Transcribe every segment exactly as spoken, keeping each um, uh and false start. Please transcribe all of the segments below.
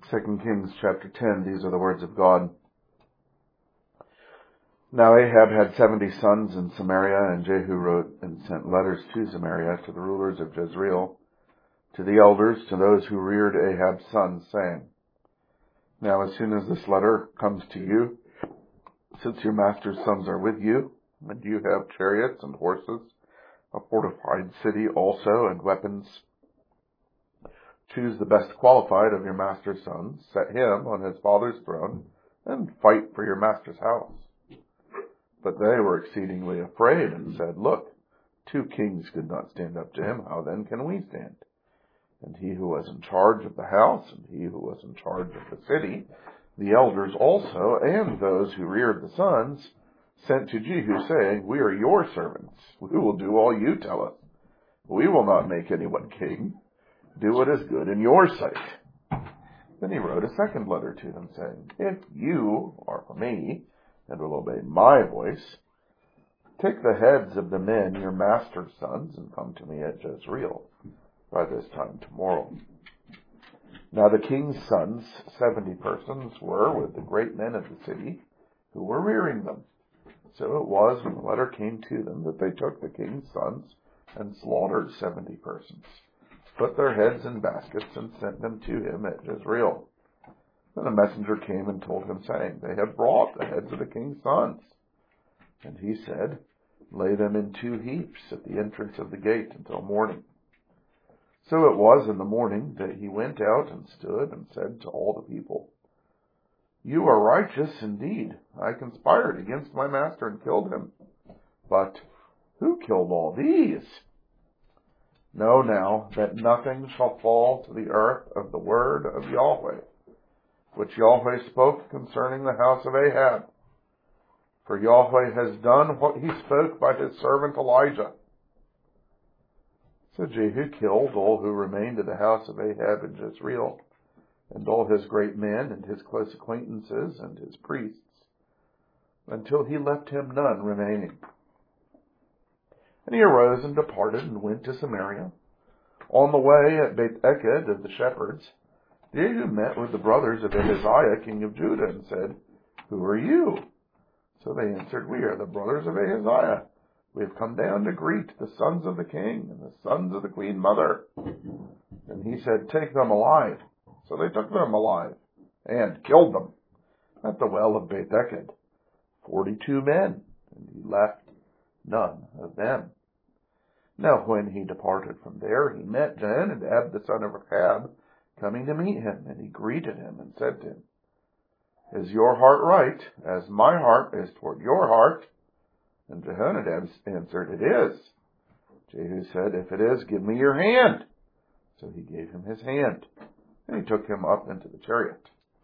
Second Kings chapter ten, these are the words of God. Now Ahab had seventy sons in Samaria, and Jehu wrote and sent letters to Samaria, to the rulers of Jezreel, to the elders, to those who reared Ahab's sons, saying, Now as soon as this letter comes to you, since your master's sons are with you, and you have chariots and horses, a fortified city also, and weapons, choose the best qualified of your master's sons, set him on his father's throne, and fight for your master's house. But they were exceedingly afraid, and said, Look, two kings could not stand up to him, how then can we stand? And he who was in charge of the house, and he who was in charge of the city, the elders also, and those who reared the sons, sent to Jehu, saying, We are your servants. We will do all you tell us. We will not make anyone king. Do what is good in your sight. Then he wrote a second letter to them, saying, If you are for me, and will obey my voice, take the heads of the men, your master's sons, and come to me at Jezreel by this time tomorrow. Now the king's sons, seventy persons, were with the great men of the city, who were rearing them. So it was, when the letter came to them, that they took the king's sons and slaughtered seventy persons, put their heads in baskets, and sent them to him at Jezreel. Then a messenger came and told him, saying, They have brought the heads of the king's sons. And he said, Lay them in two heaps at the entrance of the gate until morning. So it was in the morning that he went out and stood and said to all the people, You are righteous indeed. I conspired against my master and killed him. But who killed all these? Know now that nothing shall fall to the earth of the word of Yahweh, which Yahweh spoke concerning the house of Ahab. For Yahweh has done what he spoke by his servant Elijah. So Jehu killed all who remained of the house of Ahab in Jezreel, and all his great men, and his close acquaintances, and his priests, until he left him none remaining. And he arose and departed, and went to Samaria. On the way at Beth-eked of the shepherds, Jehu met with the brothers of Ahaziah, king of Judah, and said, Who are you? So they answered, We are the brothers of Ahaziah. We have come down to greet the sons of the king and the sons of the queen mother. And he said, Take them alive. So they took them alive and killed them at the well of Beth-eked, forty-two men, and he left none of them. Now when he departed from there, he met Jehonadab, the son of Rechab, coming to meet him, and he greeted him and said to him, Is your heart right, as my heart is toward your heart? And Jehonadab answered, It is. Jehu said, If it is, give me your hand. So he gave him his hand, and he took him up into the chariot.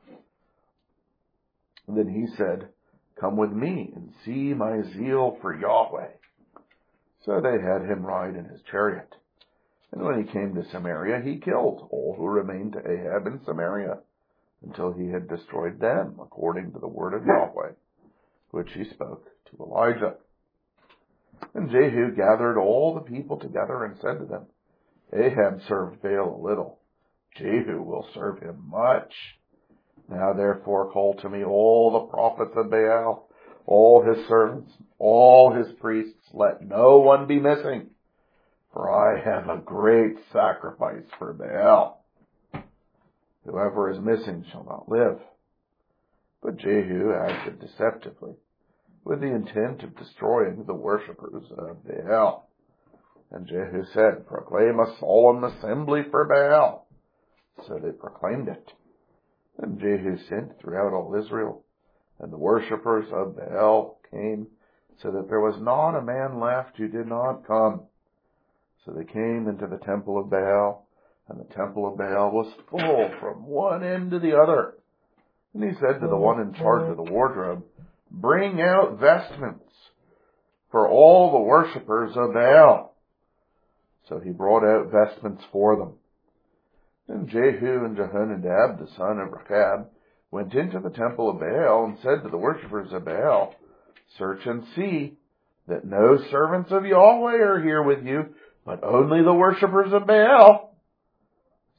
And then he said, Come with me and see my zeal for Yahweh. So they had him ride in his chariot. And when he came to Samaria, he killed all who remained to Ahab in Samaria, until he had destroyed them, according to the word of Yahweh, which he spoke to Elijah. And Jehu gathered all the people together and said to them, Ahab served Baal a little. Jehu will serve him much. Now therefore call to me all the prophets of Baal, all his servants, all his priests, let no one be missing. For I have a great sacrifice for Baal. Whoever is missing shall not live. But Jehu acted deceptively, with the intent of destroying the worshippers of Baal. And Jehu said, Proclaim a solemn assembly for Baal. So they proclaimed it. And Jehu sent throughout all Israel, and the worshippers of Baal came, so that there was not a man left who did not come. So they came into the temple of Baal, and the temple of Baal was full from one end to the other. And he said to the one in charge of the wardrobe, Bring out vestments for all the worshippers of Baal. So he brought out vestments for them. And Jehu and Jehonadab, the son of Rechab, went into the temple of Baal and said to the worshippers of Baal, Search and see that no servants of Yahweh are here with you, but only the worshippers of Baal.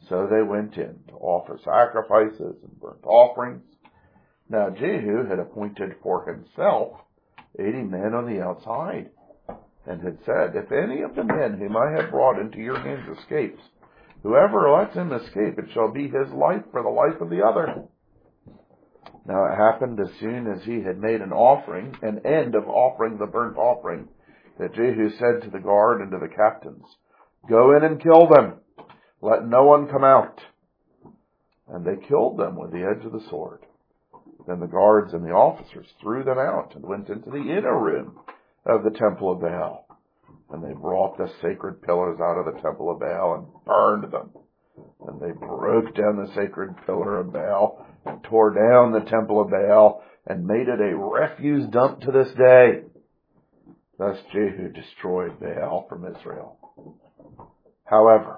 So they went in to offer sacrifices and burnt offerings. Now Jehu had appointed for himself eighty men on the outside, and had said, if any of the men whom I have brought into your hands escapes, whoever lets him escape, it shall be his life for the life of the other. Now it happened as soon as he had made an offering, an end of offering the burnt offering, that Jehu said to the guard and to the captains, go in and kill them. Let no one come out. And they killed them with the edge of the sword. Then the guards and the officers threw them out and went into the inner room of the temple of Baal. And they brought the sacred pillars out of the temple of Baal and burned them. And they broke down the sacred pillar of Baal and tore down the temple of Baal and made it a refuse dump to this day. Thus Jehu destroyed Baal from Israel. However,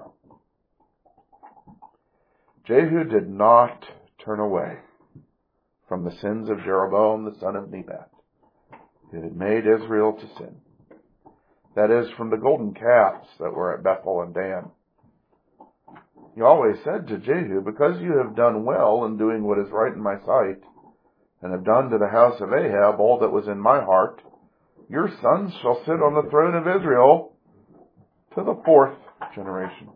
Jehu did not turn away from the sins of Jeroboam the son of Nebat, who had made Israel to sin. That is, from the golden calves that were at Bethel and Dan. He always said to Jehu, because you have done well in doing what is right in my sight, and have done to the house of Ahab all that was in my heart, your sons shall sit on the throne of Israel to the fourth generation.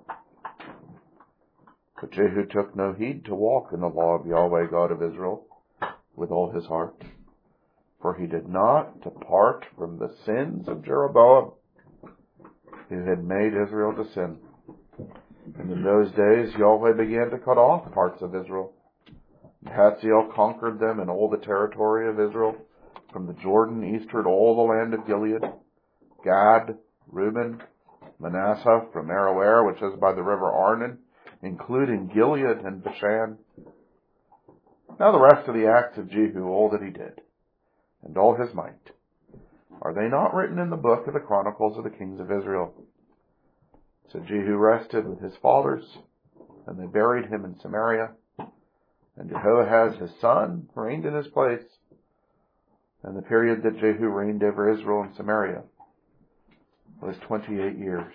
But Jehu took no heed to walk in the law of Yahweh God of Israel with all his heart, for he did not depart from the sins of Jeroboam, who had made Israel to sin. And in those days Yahweh began to cut off parts of Israel. And Hazael conquered them in all the territory of Israel, from the Jordan eastward all the land of Gilead, Gad, Reuben, Manasseh from Aroer, which is by the river Arnon, including Gilead and Bashan. Now the rest of the acts of Jehu, all that he did, and all his might, are they not written in the book of the Chronicles of the Kings of Israel? So Jehu rested with his fathers, and they buried him in Samaria, and Jehoahaz his son reigned in his place. And the period that Jehu reigned over Israel and Samaria was twenty-eight years.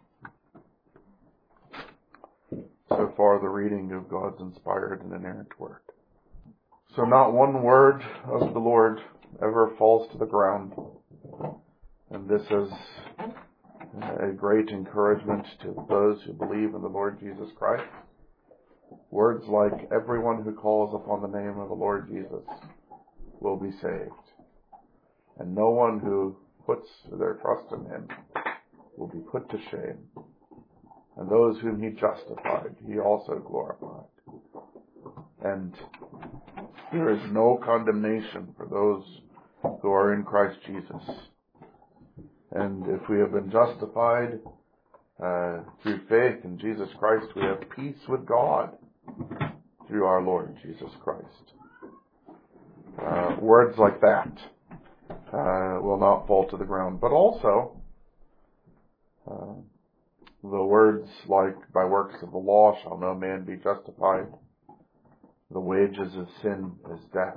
So far, the reading of God's inspired and inerrant word. So not one word of the Lord ever falls to the ground. And this is a great encouragement to those who believe in the Lord Jesus Christ. Words like, everyone who calls upon the name of the Lord Jesus will be saved. And no one who puts their trust in him will be put to shame. And those whom he justified, he also glorified. And there is no condemnation for those who are in Christ Jesus. And if we have been justified uh, through faith in Jesus Christ, we have peace with God through our Lord Jesus Christ. Uh, words like that uh, will not fall to the ground. But also, uh, the words like, by works of the law shall no man be justified. The wages of sin is death.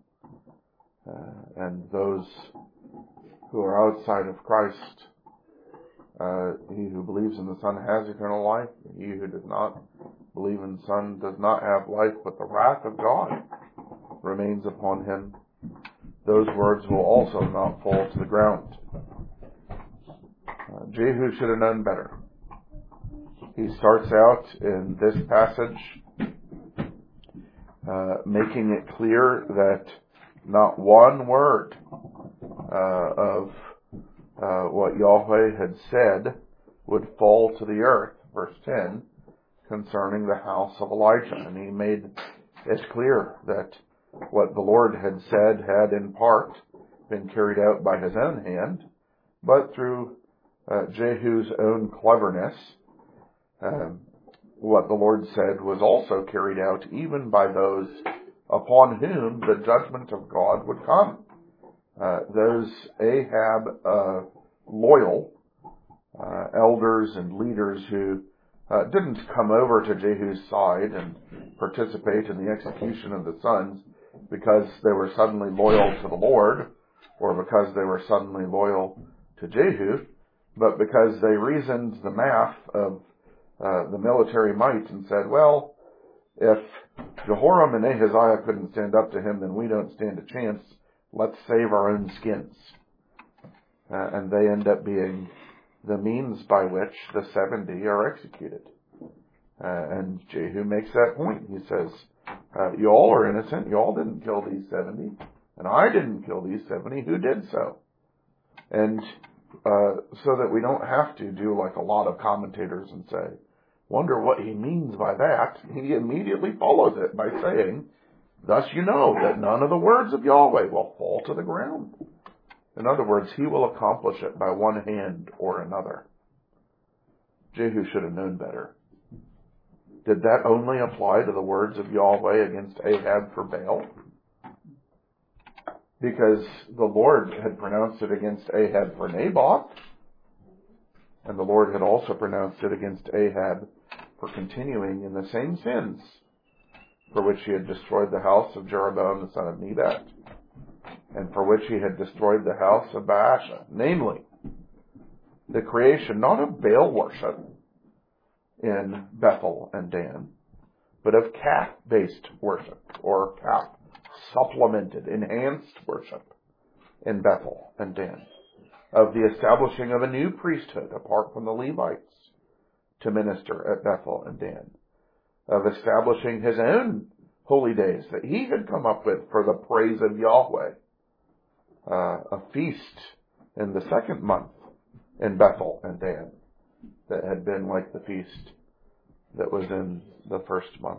Uh, and those who are outside of Christ, uh, he who believes in the Son has eternal life. He who does not believe in the Son does not have life, but the wrath of God remains upon him. Those words will also not fall to the ground. Uh, Jehu should have known better. He starts out in this passage uh, making it clear that not one word uh, of uh, what Yahweh had said would fall to the earth, verse ten, concerning the house of Elijah. And he made it clear that what the Lord had said had in part been carried out by his own hand, but through uh, Jehu's own cleverness, um, what the Lord said was also carried out even by those upon whom the judgment of God would come. Uh, those Ahab uh, loyal uh, elders and leaders who uh, didn't come over to Jehu's side and participate in the execution of the sons because they were suddenly loyal to the Lord or because they were suddenly loyal to Jehu, but because they reasoned the math of uh, the military might and said, well, if Jehoram and Ahaziah couldn't stand up to him, then we don't stand a chance. Let's save our own skins. Uh, and they end up being the means by which the seventy are executed. Uh, and Jehu makes that point. He says, uh, you all are innocent. You all didn't kill these seventy. And I didn't kill these seventy. Who did so? And uh, so that we don't have to do like a lot of commentators and say, wonder what he means by that. He immediately follows it by saying, thus you know that none of the words of Yahweh will fall to the ground. In other words, he will accomplish it by one hand or another. Jehu should have known better. Did that only apply to the words of Yahweh against Ahab for Baal? Because the Lord had pronounced it against Ahab for Naboth, and the Lord had also pronounced it against Ahab for continuing in the same sins for which he had destroyed the house of Jeroboam the son of Nebat, and for which he had destroyed the house of Baasha, namely, the creation not of Baal worship in Bethel and Dan, but of calf-based worship, or calf-supplemented, enhanced worship in Bethel and Dan, of the establishing of a new priesthood apart from the Levites to minister at Bethel and Dan, of establishing his own holy days that he had come up with for the praise of Yahweh, uh, a feast in the second month in Bethel and Dan that had been like the feast that was in the first month.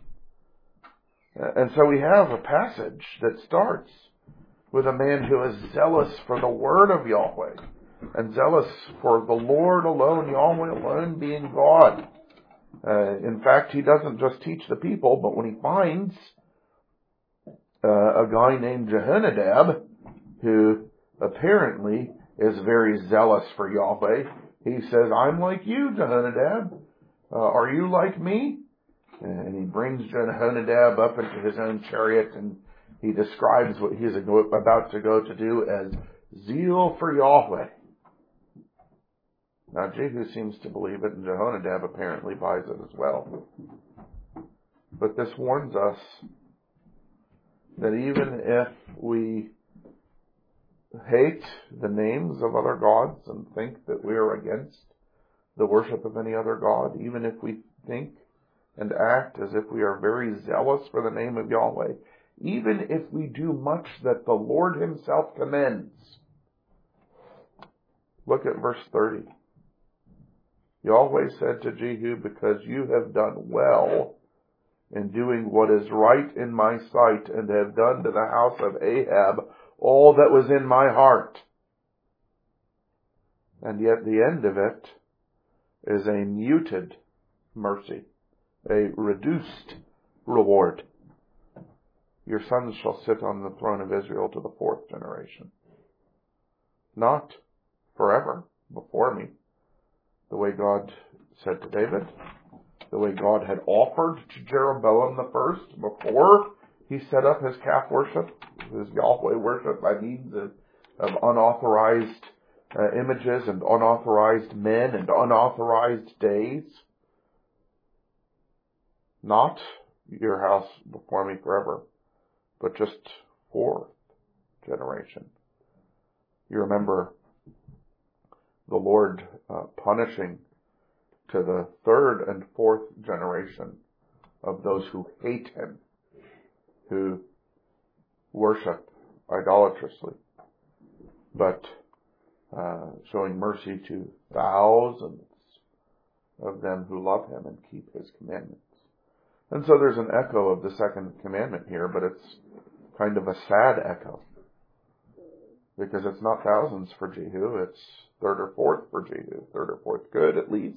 And so we have a passage that starts with a man who is zealous for the word of Yahweh and zealous for the Lord alone, Yahweh alone being God. Uh, in fact, he doesn't just teach the people, but when he finds uh, a guy named Jehonadab, who apparently is very zealous for Yahweh, he says, I'm like you, Jehonadab. Uh, are you like me? And he brings Jehonadab up into his own chariot, and he describes what he is about to go to do as zeal for Yahweh. Now, Jehu seems to believe it, and Jehonadab apparently buys it as well. But this warns us that even if we hate the names of other gods and think that we are against the worship of any other god, even if we think and act as if we are very zealous for the name of Yahweh, even if we do much that the Lord himself commends. Look at verse thirty. Yahweh said to Jehu, because you have done well in doing what is right in my sight, and have done to the house of Ahab all that was in my heart. And yet the end of it is a muted mercy, a reduced reward. Your sons shall sit on the throne of Israel to the fourth generation. Not forever before me, the way God said to David, the way God had offered to Jeroboam the first before he set up his calf worship, his Yahweh worship by means of, of unauthorized uh, images and unauthorized men and unauthorized days. Not your house before me forever, but just fourth generation. You remember the Lord uh, punishing to the third and fourth generation of those who hate him, who worship idolatrously, but uh, showing mercy to thousands of them who love him and keep his commandments. And so there's an echo of the second commandment here, but it's kind of a sad echo, because it's not thousands for Jehu, it's third or fourth for Jehu, third or fourth good at least.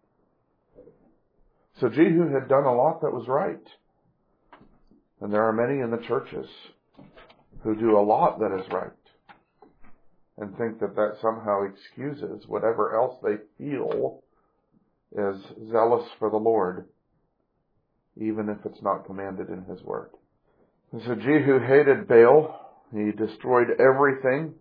So Jehu had done a lot that was right. And there are many in the churches who do a lot that is right and think that that somehow excuses whatever else they feel is zealous for the Lord, even if it's not commanded in his word. And so Jehu hated Baal. He destroyed everything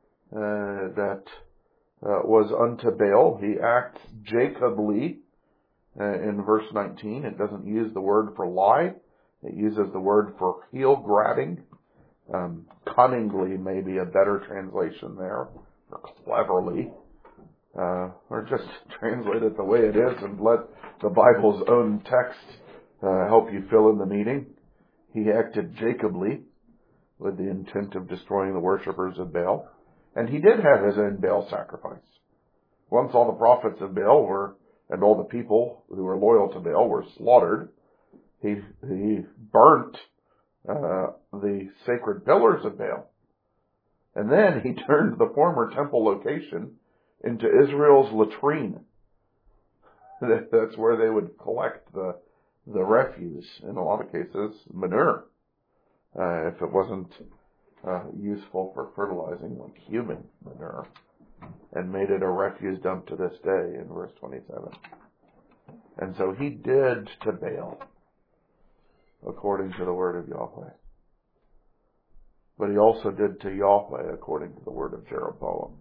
uh, that uh, was unto Baal. He acts Jacobly Uh, in verse nineteen, it doesn't use the word for lie. It uses the word for heel grabbing. Um, cunningly may be a better translation there, or cleverly. Uh, or just translate it the way it is and let the Bible's own text uh, help you fill in the meaning. He acted Jacobly with the intent of destroying the worshippers of Baal. And he did have his own Baal sacrifice. Once all the prophets of Baal were, and all the people who were loyal to Baal were slaughtered, he, he burnt uh, the sacred pillars of Baal. And then he turned the former temple location into Israel's latrine. That's where they would collect the, the refuse, in a lot of cases, manure. Uh, if it wasn't uh, useful for fertilizing, like human manure, and made it a refuse dump to this day in verse twenty-seven. And so he did to Baal according to the word of Yahweh. But he also did to Yahweh according to the word of Jeroboam.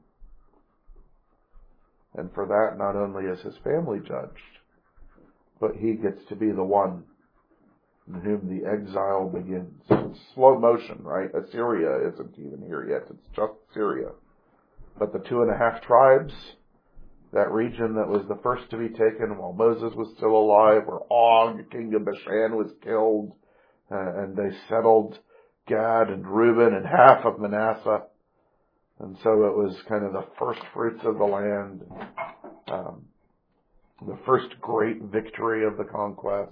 And for that, not only is his family judged, but he gets to be the one in whom the exile begins. It's slow motion, right? Assyria isn't even here yet. It's just Syria. But the two and a half tribes, that region that was the first to be taken while Moses was still alive, where Og, king of Bashan, was killed, uh, and they settled Gad and Reuben and half of Manasseh. And so it was kind of the first fruits of the land, um, the first great victory of the conquest.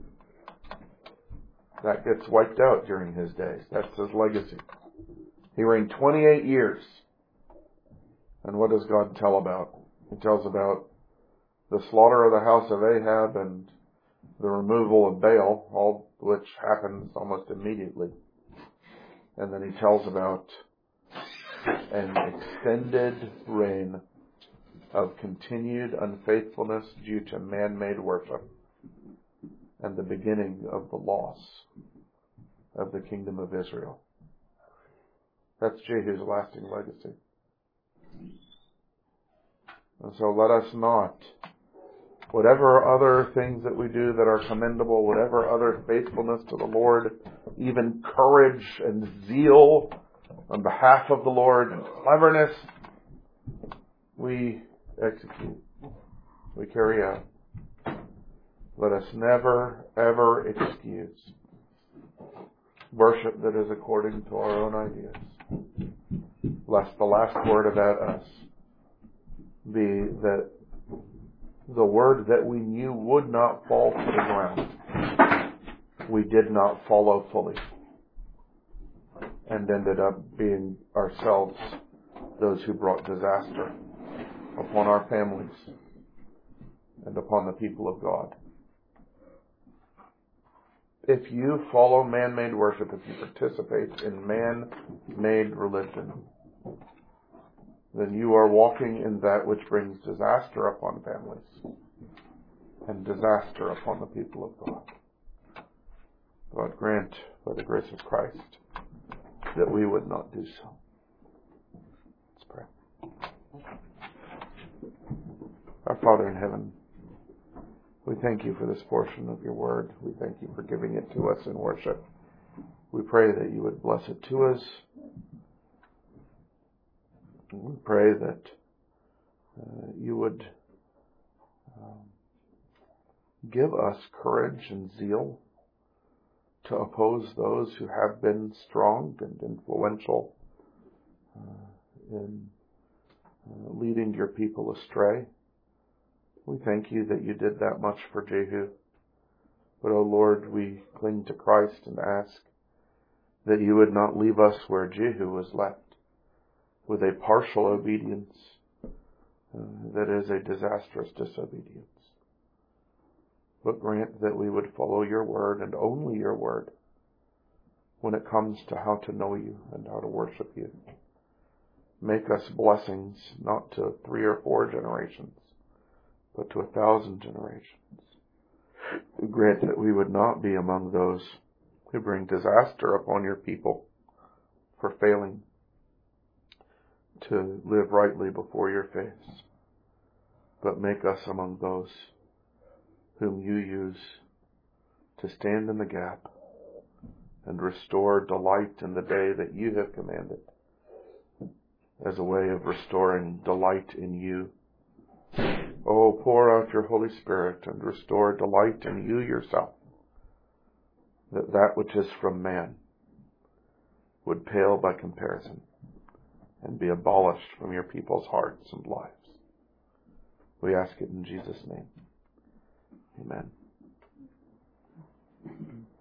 That gets wiped out during his days. That's his legacy. He reigned twenty-eight years. And what does God tell about? He tells about the slaughter of the house of Ahab and the removal of Baal, all which happens almost immediately. And then he tells about an extended reign of continued unfaithfulness due to man-made worship and the beginning of the loss of the kingdom of Israel. That's Jehu's lasting legacy. And so let us not, whatever other things that we do that are commendable, whatever other faithfulness to the Lord, even courage and zeal on behalf of the Lord and cleverness, we execute, we carry out. Let us never, ever excuse worship that is according to our own ideas, lest the last word about us be that the word that we knew would not fall to the ground, we did not follow fully, and ended up being ourselves those who brought disaster upon our families and upon the people of God. If you follow man-made worship, if you participate in man-made religion, then you are walking in that which brings disaster upon families and disaster upon the people of God. God grant, by the grace of Christ, that we would not do so. Let's pray. Our Father in heaven, we thank you for this portion of your word. We thank you for giving it to us in worship. We pray that you would bless it to us. We pray that uh, you would um, give us courage and zeal to oppose those who have been strong and influential uh, in uh, leading your people astray. We thank you that you did that much for Jehu. But, O Lord, we cling to Christ and ask that you would not leave us where Jehu was left, with a partial obedience uh, that is a disastrous disobedience. But grant that we would follow your word and only your word when it comes to how to know you and how to worship you. Make us blessings not to three or four generations, but to a thousand generations. Grant that we would not be among those who bring disaster upon your people for failing to live rightly before your face, but make us among those whom you use to stand in the gap and restore delight in the day that you have commanded as a way of restoring delight in you. Oh, pour out your Holy Spirit and restore delight in you yourself, that that which is from man would pale by comparison and be abolished from your people's hearts and lives. We ask it in Jesus' name. Amen.